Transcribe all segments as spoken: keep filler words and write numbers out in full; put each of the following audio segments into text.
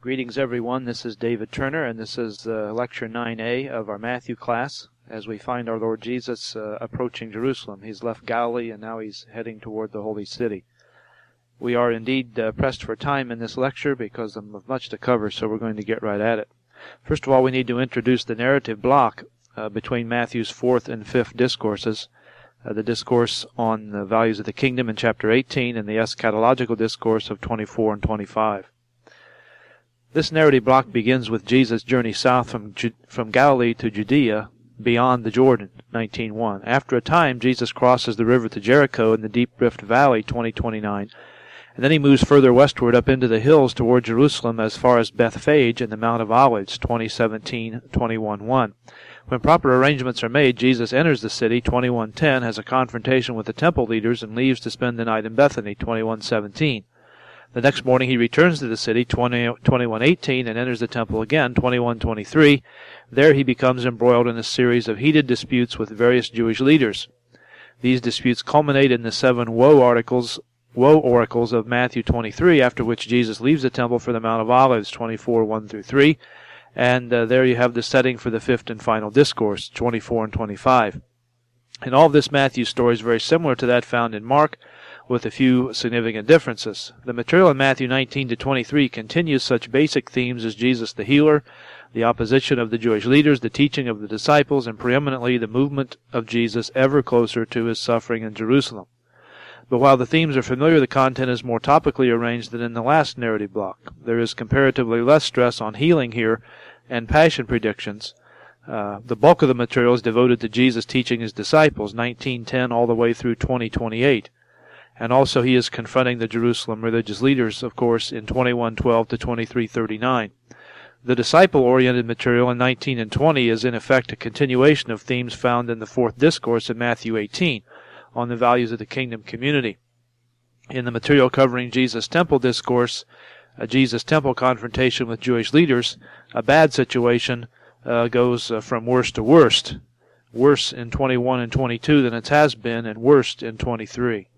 Greetings everyone, this is David Turner and this is uh, lecture nine A of our Matthew class as we find our Lord Jesus uh, approaching Jerusalem. He's left Galilee and now he's heading toward the holy city. We are indeed uh, pressed for time in this lecture because of much to cover, so we're going to get right at it. First of all, we need to introduce the narrative block uh, between Matthew's fourth and fifth discourses. Uh, the discourse on the values of the kingdom in chapter eighteen and the eschatological discourse of twenty-four and twenty-five. This narrative block begins with Jesus' journey south from Ju- from Galilee to Judea beyond the Jordan, nineteen one. After a time, Jesus crosses the river to Jericho in the deep Rift Valley, twenty twenty-nine, and then he moves further westward up into the hills toward Jerusalem as far as Bethphage and the Mount of Olives, twenty seventeen, twenty-one one. When proper arrangements are made, Jesus enters the city, twenty-one ten, has a confrontation with the temple leaders, and leaves to spend the night in Bethany, twenty-one seventeen. The next morning he returns to the city, twenty-one eighteen, and enters the temple again, twenty-one twenty-three. There he becomes embroiled in a series of heated disputes with various Jewish leaders. These disputes culminate in the seven woe articles, woe oracles of Matthew twenty-three, after which Jesus leaves the temple for the Mount of Olives, twenty-four one through three, and uh, there you have the setting for the fifth and final discourse, twenty-four and twenty-five. In all of this, Matthew's story is very similar to that found in Mark, with a few significant differences. The material in Matthew nineteen to twenty-three continues such basic themes as Jesus the healer, the opposition of the Jewish leaders, the teaching of the disciples, and preeminently the movement of Jesus ever closer to his suffering in Jerusalem. But while the themes are familiar, the content is more topically arranged than in the last narrative block. There is comparatively less stress on healing here and passion predictions. Uh, the bulk of the material is devoted to Jesus teaching his disciples, nineteen ten all the way through twenty twenty-eight. And also he is confronting the Jerusalem religious leaders, of course, in twenty-one twelve to twenty-three thirty-nine. The disciple-oriented material in nineteen and twenty is in effect a continuation of themes found in the fourth discourse in Matthew eighteen on the values of the kingdom community. In the material covering Jesus' temple discourse, a Jesus' temple confrontation with Jewish leaders, a bad situation uh, goes uh, from worst to worst, worse in twenty-one and twenty-two than it has been, and worst in twenty-three.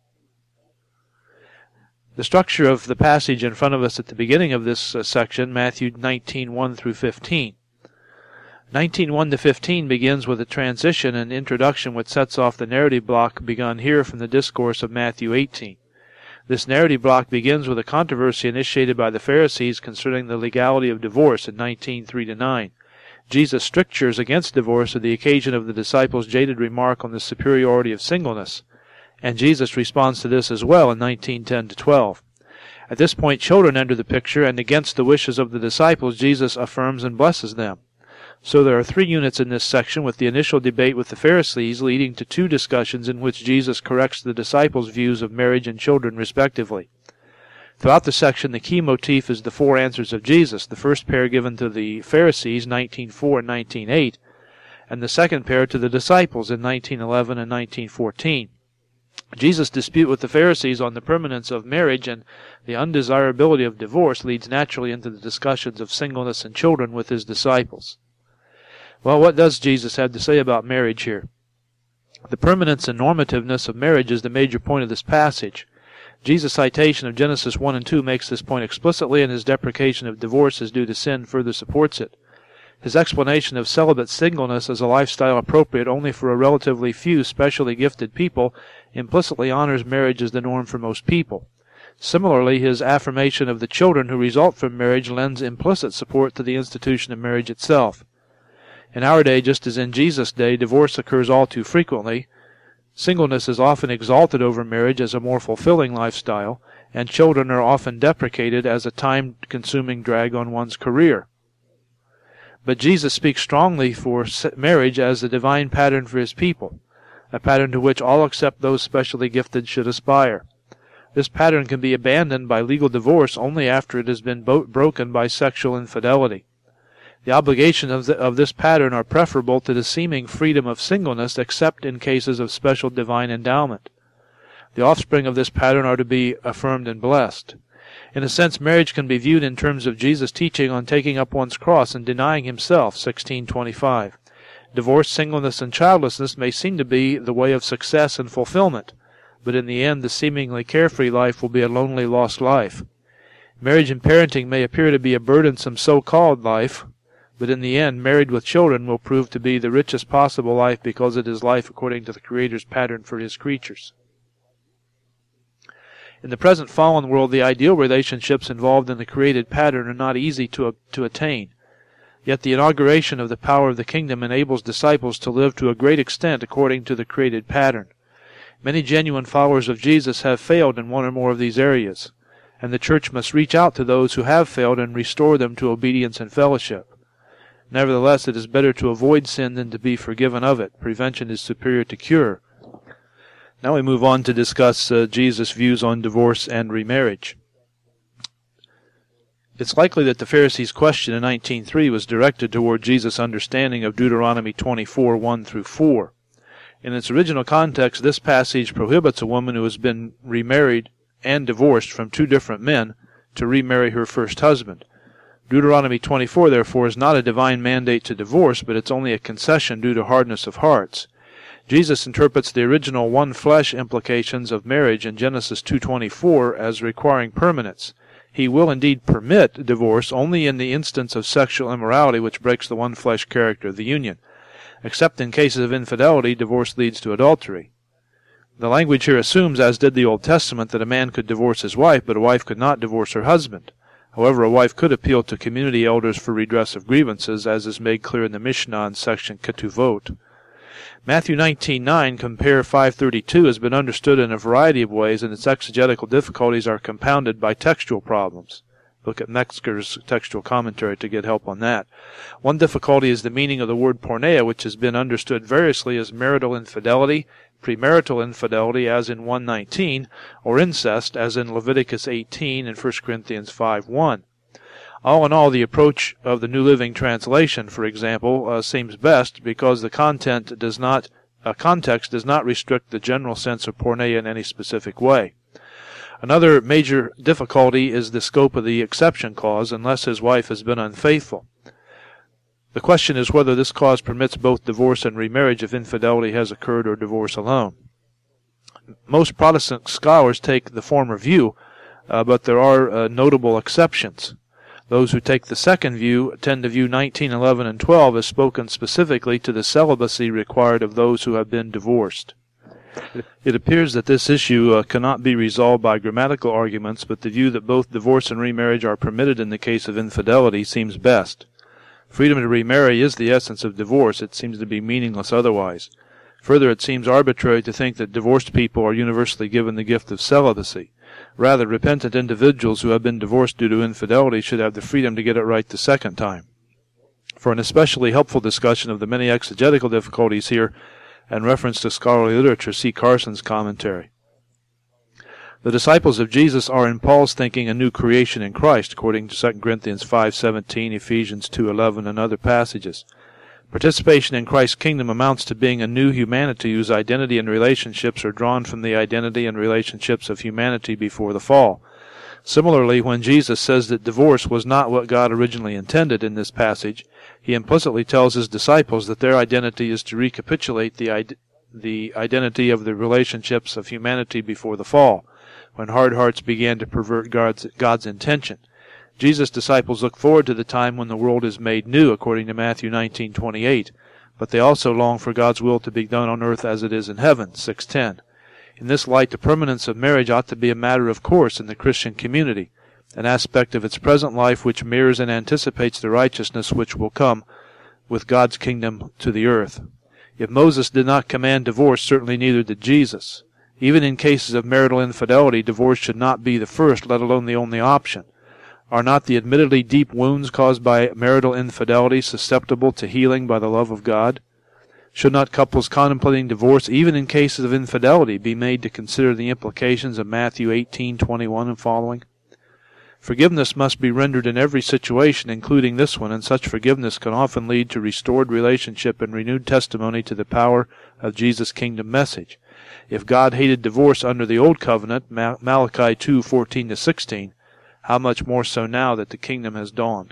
The structure of the passage in front of us at the beginning of this uh, section, Matthew nineteen one through fifteen. nineteen one to fifteen begins with a transition and introduction which sets off the narrative block begun here from the discourse of Matthew eighteen. This narrative block begins with a controversy initiated by the Pharisees concerning the legality of divorce in nineteen three to nine. Jesus' strictures against divorce are the occasion of the disciples' jaded remark on the superiority of singleness, and Jesus responds to this as well in nineteen ten to twelve. At this point, children enter the picture, and against the wishes of the disciples, Jesus affirms and blesses them. So there are three units in this section, with the initial debate with the Pharisees leading to two discussions in which Jesus corrects the disciples' views of marriage and children, respectively. Throughout the section, the key motif is the four answers of Jesus, the first pair given to the Pharisees, nineteen four and nineteen eight, and the second pair to the disciples in nineteen eleven and nineteen fourteen. Jesus' dispute with the Pharisees on the permanence of marriage and the undesirability of divorce leads naturally into the discussions of singleness and children with his disciples. Well, what does Jesus have to say about marriage here? The permanence and normativeness of marriage is the major point of this passage. Jesus' citation of Genesis one and two makes this point explicitly, and his deprecation of divorce as due to sin further supports it. His explanation of celibate singleness as a lifestyle appropriate only for a relatively few specially gifted people implicitly honors marriage as the norm for most people. Similarly, his affirmation of the children who result from marriage lends implicit support to the institution of marriage itself. In our day, just as in Jesus' day, divorce occurs all too frequently. Singleness is often exalted over marriage as a more fulfilling lifestyle, and children are often deprecated as a time-consuming drag on one's career. But Jesus speaks strongly for marriage as a divine pattern for his people, a pattern to which all except those specially gifted should aspire. This pattern can be abandoned by legal divorce only after it has been bo- broken by sexual infidelity. The obligations of, the, of this pattern are preferable to the seeming freedom of singleness except in cases of special divine endowment. The offspring of this pattern are to be affirmed and blessed. In a sense, marriage can be viewed in terms of Jesus' teaching on taking up one's cross and denying himself, sixteen twenty-five. Divorce, singleness, and childlessness may seem to be the way of success and fulfillment, but in the end the seemingly carefree life will be a lonely, lost life. Marriage and parenting may appear to be a burdensome so-called life, but in the end, married with children will prove to be the richest possible life because it is life according to the Creator's pattern for His creatures. In the present fallen world, the ideal relationships involved in the created pattern are not easy to, to attain. Yet the inauguration of the power of the kingdom enables disciples to live to a great extent according to the created pattern. Many genuine followers of Jesus have failed in one or more of these areas, and the church must reach out to those who have failed and restore them to obedience and fellowship. Nevertheless, it is better to avoid sin than to be forgiven of it. Prevention is superior to cure. Now we move on to discuss uh, Jesus' views on divorce and remarriage. It's likely that the Pharisees' question in nineteen three was directed toward Jesus' understanding of Deuteronomy twenty-four, one through four. In its original context, this passage prohibits a woman who has been remarried and divorced from two different men to remarry her first husband. Deuteronomy twenty-four, therefore, is not a divine mandate to divorce, but it's only a concession due to hardness of hearts. Jesus interprets the original one-flesh implications of marriage in Genesis two twenty-four as requiring permanence. He will indeed permit divorce only in the instance of sexual immorality which breaks the one-flesh character of the union. Except in cases of infidelity, divorce leads to adultery. The language here assumes, as did the Old Testament, that a man could divorce his wife, but a wife could not divorce her husband. However, a wife could appeal to community elders for redress of grievances, as is made clear in the Mishnah in section Ketuvot. Matthew nineteen nine, compare five thirty-two, has been understood in a variety of ways, and its exegetical difficulties are compounded by textual problems. Look at Metzger's textual commentary to get help on that. One difficulty is the meaning of the word porneia, which has been understood variously as marital infidelity, premarital infidelity, as in one nineteen, or incest, as in Leviticus eighteen and First Corinthians five one. All in all, the approach of the New Living Translation, for example, uh, seems best because the content does not, uh, context does not restrict the general sense of porneia in any specific way. Another major difficulty is the scope of the exception clause, unless his wife has been unfaithful. The question is whether this clause permits both divorce and remarriage if infidelity has occurred or divorce alone. Most Protestant scholars take the former view, uh, but there are uh, notable exceptions. Those who take the second view tend to view nineteen, eleven, and twelve as spoken specifically to the celibacy required of those who have been divorced. It appears that this issue uh, cannot be resolved by grammatical arguments, but the view that both divorce and remarriage are permitted in the case of infidelity seems best. Freedom to remarry is the essence of divorce. It seems to be meaningless otherwise. Further, it seems arbitrary to think that divorced people are universally given the gift of celibacy. Rather, repentant individuals who have been divorced due to infidelity should have the freedom to get it right the second time. For an especially helpful discussion of the many exegetical difficulties here and reference to scholarly literature, see Carson's commentary. The disciples of Jesus are, in Paul's thinking, a new creation in Christ, according to Second Corinthians five seventeen, Ephesians two eleven, and other passages. Participation in Christ's kingdom amounts to being a new humanity whose identity and relationships are drawn from the identity and relationships of humanity before the fall. Similarly, when Jesus says that divorce was not what God originally intended in this passage, he implicitly tells his disciples that their identity is to recapitulate the, id- the identity of the relationships of humanity before the fall, when hard hearts began to pervert God's, God's intention. Jesus' disciples look forward to the time when the world is made new, according to Matthew nineteen twenty-eight, but they also long for God's will to be done on earth as it is in heaven, six ten. In this light, the permanence of marriage ought to be a matter of course in the Christian community, an aspect of its present life which mirrors and anticipates the righteousness which will come with God's kingdom to the earth. If Moses did not command divorce, certainly neither did Jesus. Even in cases of marital infidelity, divorce should not be the first, let alone the only option. Are not the admittedly deep wounds caused by marital infidelity susceptible to healing by the love of God? Should not couples contemplating divorce, even in cases of infidelity, be made to consider the implications of Matthew eighteen twenty-one and following? Forgiveness must be rendered in every situation, including this one, and such forgiveness can often lead to restored relationship and renewed testimony to the power of Jesus' kingdom message. If God hated divorce under the Old Covenant, Malachi two fourteen to sixteen, how much more so now that the kingdom has dawned.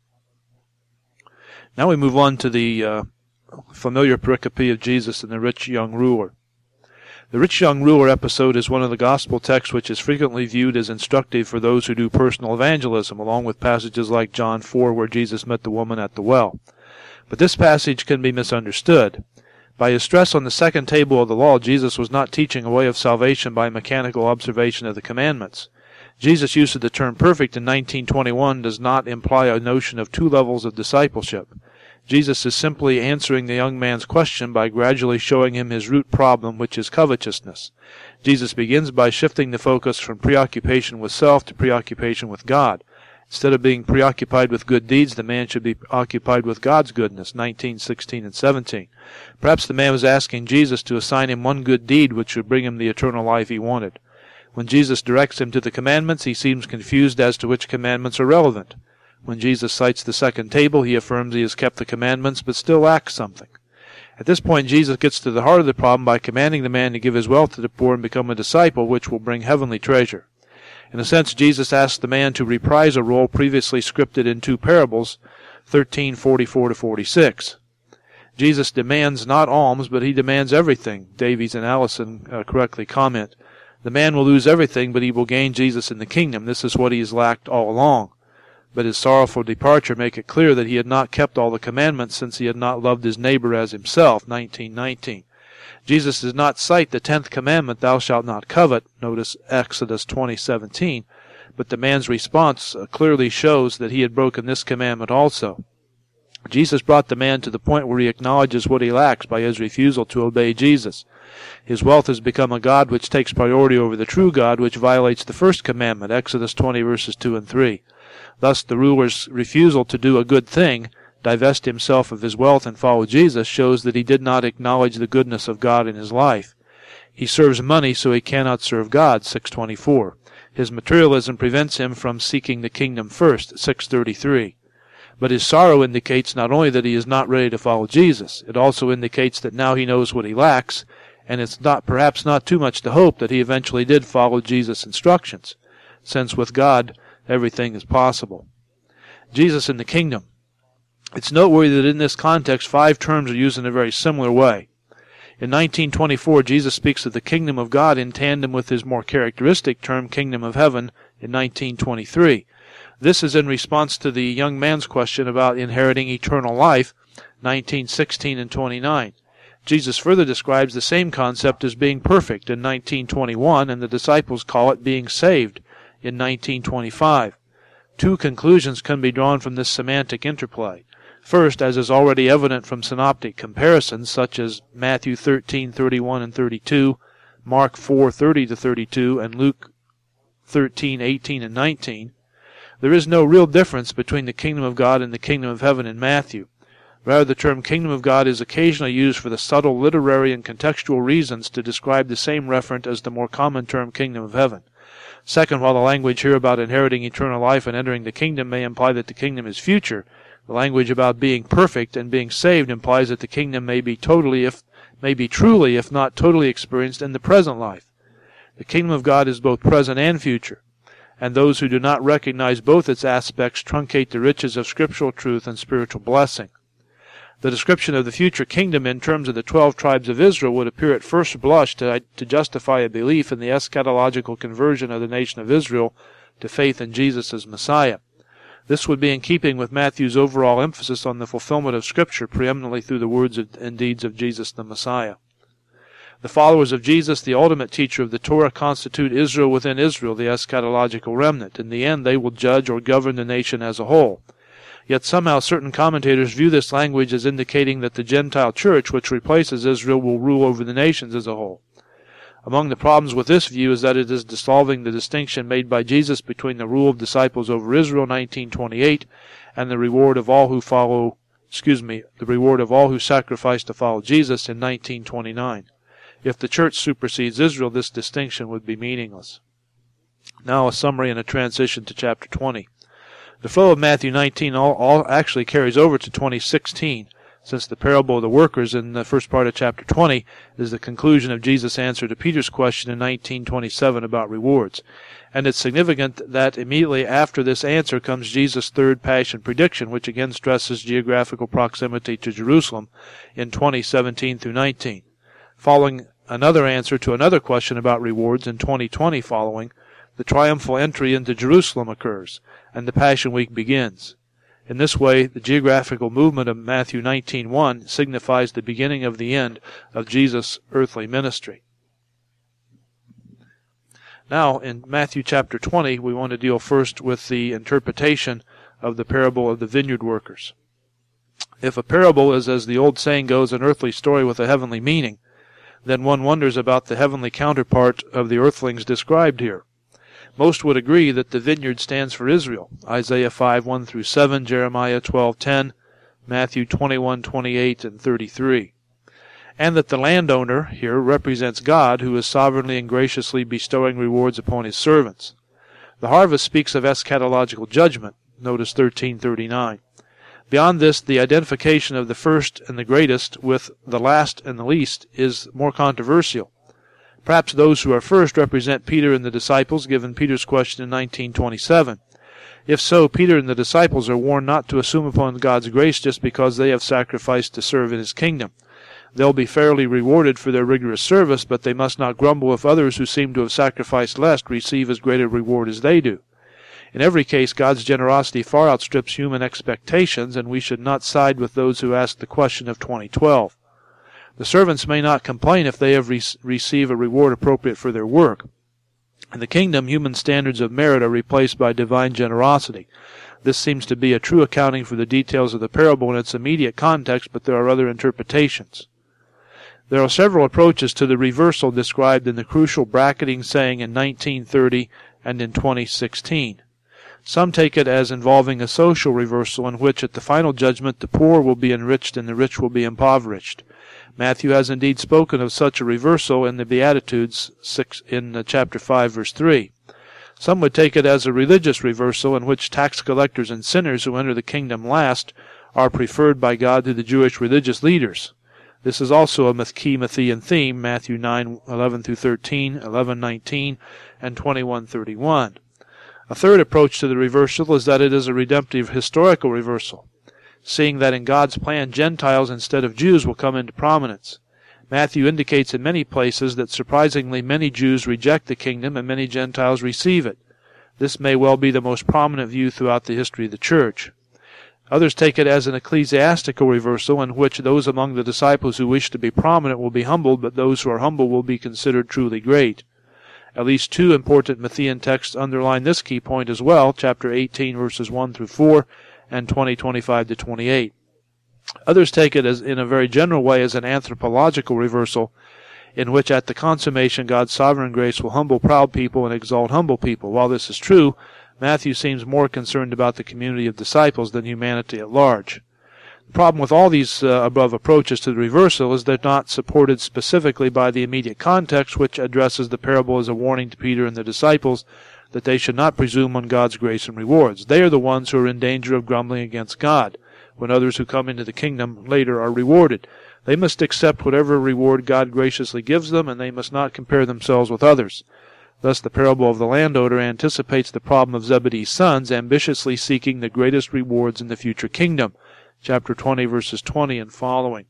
Now we move on to the uh, familiar pericope of Jesus and the rich young ruler. The rich young ruler episode is one of the gospel texts which is frequently viewed as instructive for those who do personal evangelism, along with passages like John four where Jesus met the woman at the well. But this passage can be misunderstood. By his stress on the second table of the law, Jesus was not teaching a way of salvation by mechanical observation of the commandments. Jesus' use of the term perfect in nineteen twenty-one does not imply a notion of two levels of discipleship. Jesus is simply answering the young man's question by gradually showing him his root problem, which is covetousness. Jesus begins by shifting the focus from preoccupation with self to preoccupation with God. Instead of being preoccupied with good deeds, the man should be occupied with God's goodness, nineteen, sixteen, and seventeen. Perhaps the man was asking Jesus to assign him one good deed which would bring him the eternal life he wanted. When Jesus directs him to the commandments, he seems confused as to which commandments are relevant. When Jesus cites the second table, he affirms he has kept the commandments but still lacks something. At this point, Jesus gets to the heart of the problem by commanding the man to give his wealth to the poor and become a disciple, which will bring heavenly treasure. In a sense, Jesus asks the man to reprise a role previously scripted in two parables, thirteen forty-four to forty-six. Jesus demands not alms, but he demands everything. Davies and Allison uh, correctly comment. The man will lose everything, but he will gain Jesus in the kingdom. This is what he has lacked all along. But his sorrowful departure make it clear that he had not kept all the commandments, since he had not loved his neighbor as himself, nineteen nineteen. Jesus does not cite the tenth commandment, thou shalt not covet, notice Exodus twenty seventeen, but the man's response uh, clearly shows that he had broken this commandment also. Jesus brought the man to the point where he acknowledges what he lacks by his refusal to obey Jesus. His wealth has become a god which takes priority over the true God, which violates the first commandment, Exodus twenty verses two and three. Thus the ruler's refusal to do a good thing, divest himself of his wealth and follow Jesus, shows that he did not acknowledge the goodness of God in his life. He serves money so he cannot serve God, six twenty-four. His materialism prevents him from seeking the kingdom first, six thirty-three. But his sorrow indicates not only that he is not ready to follow Jesus, it also indicates that now he knows what he lacks, and it's not perhaps not too much to hope that he eventually did follow Jesus' instructions, since with God everything is possible. Jesus in the kingdom. It's noteworthy that in this context five terms are used in a very similar way. In nineteen twenty-four, Jesus speaks of the kingdom of God in tandem with his more characteristic term, kingdom of heaven, in nineteen twenty-three. This is in response to the young man's question about inheriting eternal life, nineteen sixteen and twenty-nine. Jesus further describes the same concept as being perfect in nineteen twenty-one, and the disciples call it being saved in nineteen twenty-five. Two conclusions can be drawn from this semantic interplay. First, as is already evident from synoptic comparisons, such as Matthew thirteen thirty-one and thirty-two, Mark four thirty to thirty-two, and Luke thirteen eighteen and nineteen, there is no real difference between the kingdom of God and the kingdom of heaven in Matthew. Rather, the term kingdom of God is occasionally used for the subtle literary and contextual reasons to describe the same referent as the more common term kingdom of heaven. Second, while the language here about inheriting eternal life and entering the kingdom may imply that the kingdom is future, the language about being perfect and being saved implies that the kingdom may be totally, if may be truly, if not totally experienced in the present life. The kingdom of God is both present and future, and those who do not recognize both its aspects truncate the riches of scriptural truth and spiritual blessing. The description of the future kingdom in terms of the twelve tribes of Israel would appear at first blush to, to justify a belief in the eschatological conversion of the nation of Israel to faith in Jesus as Messiah. This would be in keeping with Matthew's overall emphasis on the fulfillment of Scripture preeminently through the words and deeds of Jesus the Messiah. The followers of Jesus, the ultimate teacher of the Torah, constitute Israel within Israel, the eschatological remnant. In the end, they will judge or govern the nation as a whole. Yet somehow certain commentators view this language as indicating that the Gentile church, which replaces Israel, will rule over the nations as a whole. Among the problems with this view is that it is dissolving the distinction made by Jesus between the rule of disciples over Israel, nineteen twenty-eight, and the reward of all who follow, excuse me, the reward of all who sacrifice to follow Jesus in nineteen twenty-nine. If the church supersedes Israel, this distinction would be meaningless. Now a summary and a transition to chapter twenty. The flow of Matthew nineteen all, all actually carries over to twenty sixteen, since the parable of the workers in the first part of chapter twenty is the conclusion of Jesus' answer to Peter's question in nineteen twenty-seven about rewards. And it's significant that immediately after this answer comes Jesus' third passion prediction, which again stresses geographical proximity to Jerusalem in twenty seventeen through nineteen. Following another answer to another question about rewards in twenty twenty following, the triumphal entry into Jerusalem occurs, and the Passion Week begins. In this way, the geographical movement of Matthew nineteen one signifies the beginning of the end of Jesus' earthly ministry. Now, in Matthew chapter twenty, we want to deal first with the interpretation of the parable of the vineyard workers. If a parable is, as the old saying goes, an earthly story with a heavenly meaning, then one wonders about the heavenly counterpart of the earthlings described here. Most would agree that the vineyard stands for Israel, Isaiah five one through seven, Jeremiah twelve ten, Matthew twenty-one twenty-eight and thirty-three, and that the landowner here represents God, who is sovereignly and graciously bestowing rewards upon his servants. The harvest speaks of eschatological judgment, notice thirteen thirty-nine. Beyond this, the identification of the first and the greatest with the last and the least is more controversial. Perhaps those who are first represent Peter and the disciples, given Peter's question in nineteen twenty-seven. If so, Peter and the disciples are warned not to assume upon God's grace just because they have sacrificed to serve in his kingdom. They'll be fairly rewarded for their rigorous service, but they must not grumble if others who seem to have sacrificed less receive as great a reward as they do. In every case, God's generosity far outstrips human expectations, and we should not side with those who ask the question of twenty twelve. The servants may not complain if they have re- receive a reward appropriate for their work. In the kingdom, human standards of merit are replaced by divine generosity. This seems to be a true accounting for the details of the parable in its immediate context, but there are other interpretations. There are several approaches to the reversal described in the crucial bracketing saying in nineteen thirty and in twenty sixteen. Some take it as involving a social reversal in which at the final judgment the poor will be enriched and the rich will be impoverished. Matthew has indeed spoken of such a reversal in the Beatitudes six, in uh, chapter five, verse three. Some would take it as a religious reversal in which tax collectors and sinners who enter the kingdom last are preferred by God to the Jewish religious leaders. This is also a key Matthean theme, Matthew nine eleven through thirteen, eleven nineteen, and twenty-one thirty-one. A third approach to the reversal is that it is a redemptive historical reversal, seeing that in God's plan Gentiles instead of Jews will come into prominence. Matthew indicates in many places that surprisingly many Jews reject the kingdom and many Gentiles receive it. This may well be the most prominent view throughout the history of the church. Others take it as an ecclesiastical reversal in which those among the disciples who wish to be prominent will be humbled, but those who are humble will be considered truly great. At least two important Matthean texts underline this key point as well, chapter eighteen, verses one through four, and twenty twenty-five to twenty-eight. Others take it as in a very general way as an anthropological reversal, in which at the consummation God's sovereign grace will humble proud people and exalt humble people. While this is true, Matthew seems more concerned about the community of disciples than humanity at large. The problem with all these uh, above approaches to the reversal is they're not supported specifically by the immediate context, which addresses the parable as a warning to Peter and the disciples that they should not presume on God's grace and rewards. They are the ones who are in danger of grumbling against God, when others who come into the kingdom later are rewarded. They must accept whatever reward God graciously gives them, and they must not compare themselves with others. Thus the parable of the landowner anticipates the problem of Zebedee's sons ambitiously seeking the greatest rewards in the future kingdom. Chapter twenty, verses twenty and following.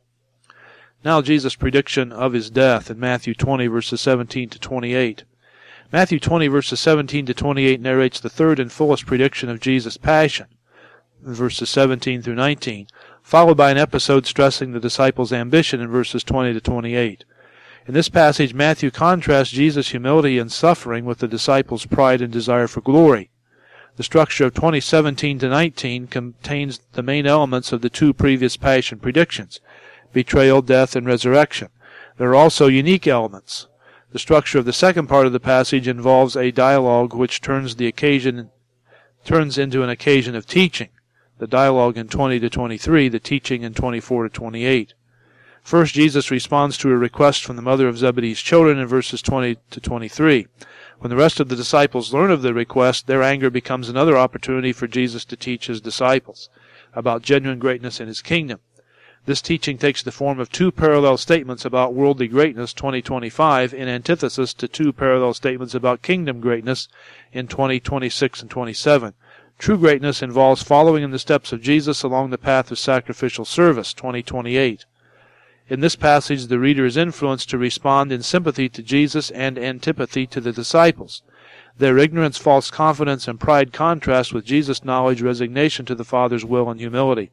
Now Jesus' prediction of his death in Matthew twenty, verses seventeen to twenty-eight. Matthew twenty, verses seventeen to twenty-eight narrates the third and fullest prediction of Jesus' passion, verses seventeen through nineteen, followed by an episode stressing the disciples' ambition in verses twenty to twenty-eight. In this passage, Matthew contrasts Jesus' humility and suffering with the disciples' pride and desire for glory. The structure of twenty seventeen to nineteen contains the main elements of the two previous passion predictions, betrayal, death, and resurrection. There are also unique elements. The structure of the second part of the passage involves a dialogue which turns the occasion turns into an occasion of teaching. The dialogue in twenty to twenty-three, the teaching in twenty-four to twenty-eight. First, Jesus responds to a request from the mother of Zebedee's children in verses twenty to twenty-three. When the rest of the disciples learn of the request, their anger becomes another opportunity for Jesus to teach his disciples about genuine greatness in his kingdom. This teaching takes the form of two parallel statements about worldly greatness, twenty twenty-five, in antithesis to two parallel statements about kingdom greatness in twenty twenty-six and twenty-seven. True greatness involves following in the steps of Jesus along the path of sacrificial service, twenty twenty-eight. In this passage, the reader is influenced to respond in sympathy to Jesus and antipathy to the disciples. Their ignorance, false confidence, and pride contrast with Jesus' knowledge, resignation to the Father's will, and humility.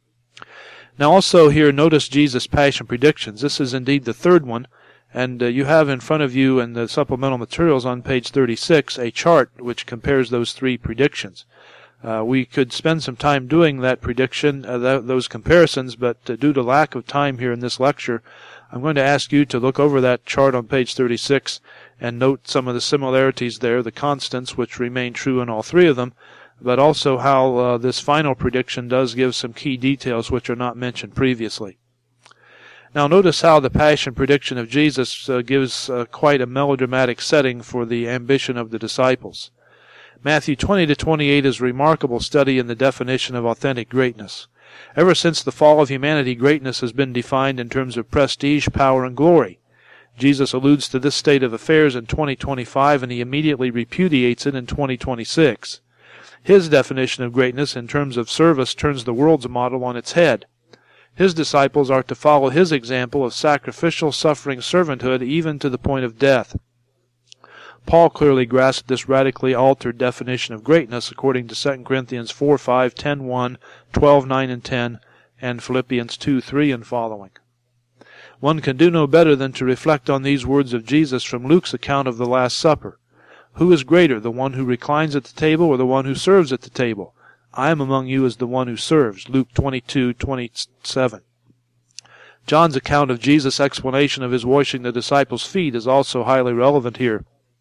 Now also here, notice Jesus' passion predictions. This is indeed the third one, and uh, you have in front of you in the supplemental materials on page thirty-six a chart which compares those three predictions. Uh, we could spend some time doing that prediction, uh, th those comparisons, but uh, due to lack of time here in this lecture, I'm going to ask you to look over that chart on page thirty-six and note some of the similarities there, the constants which remain true in all three of them, but also how uh, this final prediction does give some key details which are not mentioned previously. Now notice how the passion prediction of Jesus uh, gives uh, quite a melodramatic setting for the ambition of the disciples. Matthew twenty to twenty-eight is a remarkable study in the definition of authentic greatness. Ever since the fall of humanity, greatness has been defined in terms of prestige, power, and glory. Jesus alludes to this state of affairs in twenty twenty-five, and he immediately repudiates it in twenty twenty-six. His definition of greatness in terms of service turns the world's model on its head. His disciples are to follow his example of sacrificial, suffering servanthood even to the point of death. Paul clearly grasped this radically altered definition of greatness according to Second Corinthians four, five, ten, one, twelve, nine, and ten, and Philippians two, three, and following. One can do no better than to reflect on these words of Jesus from Luke's account of the Last Supper. Who is greater, the one who reclines at the table or the one who serves at the table? I am among you as the one who serves. Luke twenty-two, twenty-seven. John's account of Jesus' explanation of his washing the disciples' feet is also highly relevant here.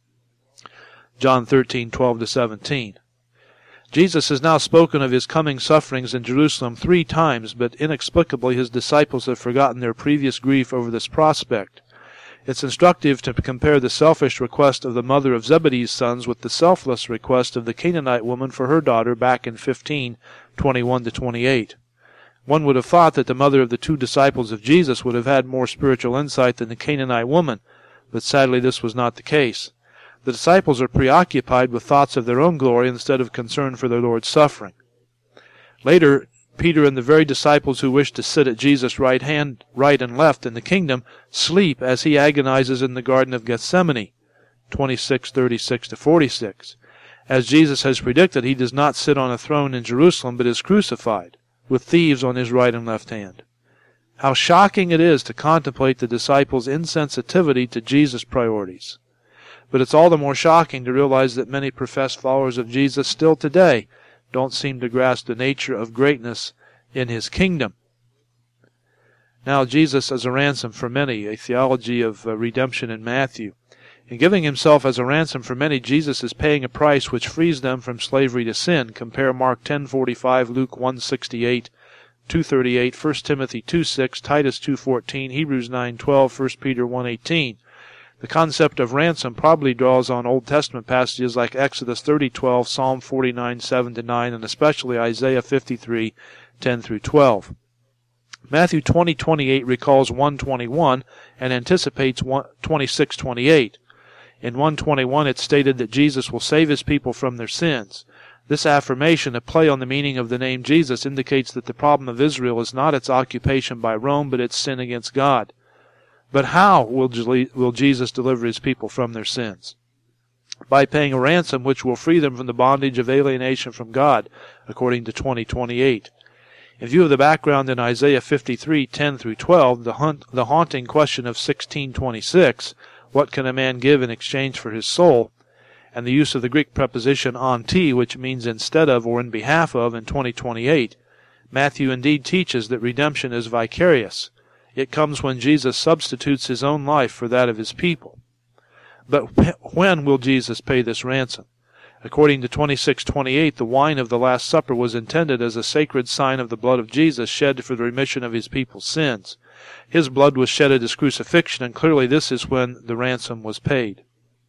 John thirteen, twelve to seventeen. Jesus has now spoken of his coming sufferings in Jerusalem three times, but inexplicably his disciples have forgotten their previous grief over this prospect. It's instructive to compare the selfish request of the mother of Zebedee's sons with the selfless request of the Canaanite woman for her daughter back in fifteen, twenty-one to twenty-eight. One would have thought that the mother of the two disciples of Jesus would have had more spiritual insight than the Canaanite woman, but sadly this was not the case. The disciples are preoccupied with thoughts of their own glory instead of concern for their Lord's suffering. Later, Peter and the very disciples who wish to sit at Jesus' right hand, right and left in the kingdom, sleep as he agonizes in the Garden of Gethsemane, twenty-six, thirty-six to forty-six. As Jesus has predicted, he does not sit on a throne in Jerusalem, but is crucified, with thieves on his right and left hand. How shocking it is to contemplate the disciples' insensitivity to Jesus' priorities. But it's all the more shocking to realize that many professed followers of Jesus still today don't seem to grasp the nature of greatness in his kingdom. Now, Jesus as a ransom for many, a theology of uh, redemption in Matthew. In giving himself as a ransom for many, Jesus is paying a price which frees them from slavery to sin. Compare Mark ten forty-five, Luke one sixty-eight, two thirty-eight, First Timothy two six, Titus two fourteen, Hebrews nine twelve, First Peter one eighteen. The concept of ransom probably draws on Old Testament passages like Exodus thirty twelve, Psalm forty-nine, seven to nine, and especially Isaiah fifty-three, ten through twelve. Matthew twenty twenty-eight recalls one twenty-one and anticipates twenty-six twenty-eight. In one twenty-one it's stated that Jesus will save his people from their sins. This affirmation, a play on the meaning of the name Jesus, indicates that the problem of Israel is not its occupation by Rome, but its sin against God. But how will Jesus deliver his people from their sins? By paying a ransom which will free them from the bondage of alienation from God, according to twenty twenty-eight. In view of the background in Isaiah fifty-three, ten through twelve, the, hunt, the haunting question of sixteen twenty-six, what can a man give in exchange for his soul, and the use of the Greek preposition anti, which means instead of or in behalf of, in twenty twenty-eight, Matthew indeed teaches that redemption is vicarious. It comes when Jesus substitutes his own life for that of his people. But when will Jesus pay this ransom? According to twenty-six twenty-eight, the wine of the Last Supper was intended as a sacred sign of the blood of Jesus shed for the remission of his people's sins. His blood was shed at his crucifixion, and clearly this is when the ransom was paid.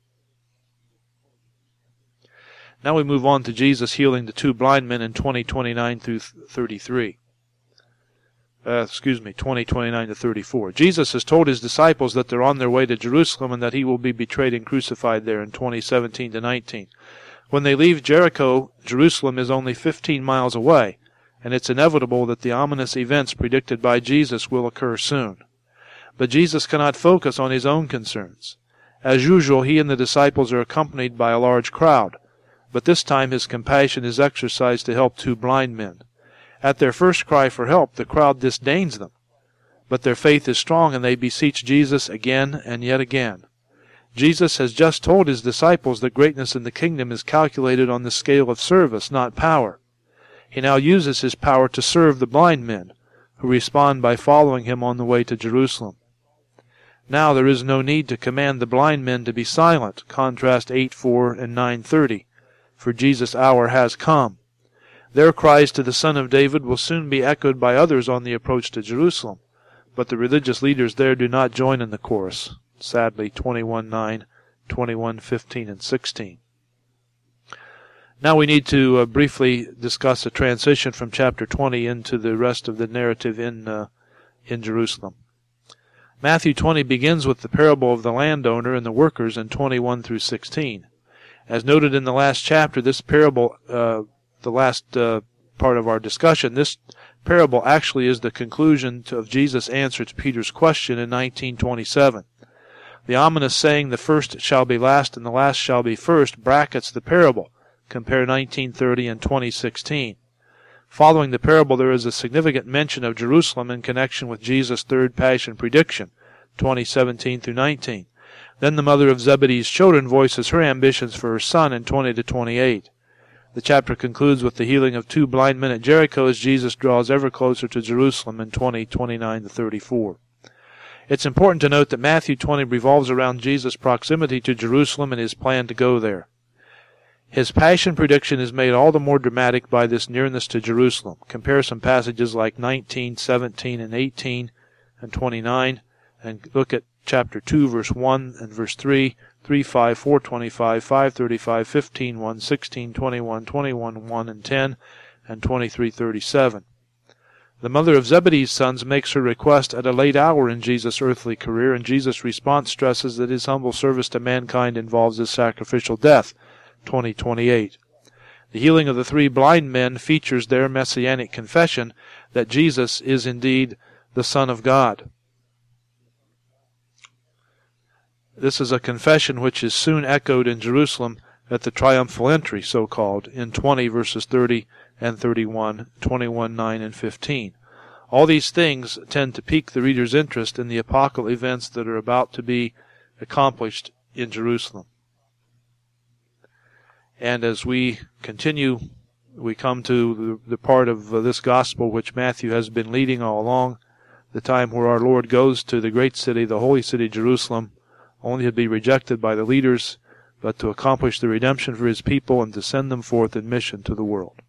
Now we move on to Jesus healing the two blind men in twenty twenty-nine through thirty-three. Uh, excuse me, twenty twenty-nine to thirty-four. Jesus has told his disciples that they're on their way to Jerusalem and that he will be betrayed and crucified there in twenty seventeen to nineteen. When they leave Jericho, Jerusalem is only fifteen miles away, and it's inevitable that the ominous events predicted by Jesus will occur soon. But Jesus cannot focus on his own concerns. As usual, he and the disciples are accompanied by a large crowd, but this time his compassion is exercised to help two blind men. At their first cry for help, the crowd disdains them, but their faith is strong and they beseech Jesus again and yet again. Jesus has just told his disciples that greatness in the kingdom is calculated on the scale of service, not power. He now uses his power to serve the blind men, who respond by following him on the way to Jerusalem. Now there is no need to command the blind men to be silent, contrast eight four and nine thirty, for Jesus' hour has come. Their cries to the Son of David will soon be echoed by others on the approach to Jerusalem, but the religious leaders there do not join in the chorus. Sadly, twenty-one nine, twenty-one fifteen, and sixteen. Now we need to uh, briefly discuss a transition from chapter twenty into the rest of the narrative in uh, in Jerusalem. Matthew twenty begins with the parable of the landowner and the workers in twenty-one through sixteen. As noted in the last chapter, this parable, uh, the last uh, part of our discussion, this parable actually is the conclusion to, of Jesus' answer to Peter's question in nineteen twenty-seven. The ominous saying, "The first shall be last and the last shall be first," brackets the parable. Compare nineteen thirty and twenty sixteen. Following the parable, there is a significant mention of Jerusalem in connection with Jesus' third passion prediction, twenty seventeen through nineteen. Then the mother of Zebedee's children voices her ambitions for her son in twenty to twenty-eight. The chapter concludes with the healing of two blind men at Jericho as Jesus draws ever closer to Jerusalem in twenty twenty-nine to thirty-four. It's important to note that Matthew twenty revolves around Jesus' proximity to Jerusalem and his plan to go there. His passion prediction is made all the more dramatic by this nearness to Jerusalem. Compare some passages like nineteen, seventeen, and eighteen, and twenty-nine, and look at chapter two, verse one and verse three, three five, four twenty-five, five thirty-five, fifteen one, sixteen twenty-one, twenty-one one, and ten, and twenty-three thirty-seven. The mother of Zebedee's sons makes her request at a late hour in Jesus' earthly career, and Jesus' response stresses that his humble service to mankind involves his sacrificial death, twenty twenty-eight. The healing of the three blind men features their messianic confession that Jesus is indeed the Son of God. This is a confession which is soon echoed in Jerusalem at the triumphal entry, so-called, in twenty verses thirty and thirty-one, twenty-one nine, and fifteen. All these things tend to pique the reader's interest in the apocalyptic events that are about to be accomplished in Jerusalem. And as we continue, we come to the, the part of uh, this gospel which Matthew has been leading all along, the time where our Lord goes to the great city, the holy city, Jerusalem, only to be rejected by the leaders, but to accomplish the redemption for his people and to send them forth in mission to the world.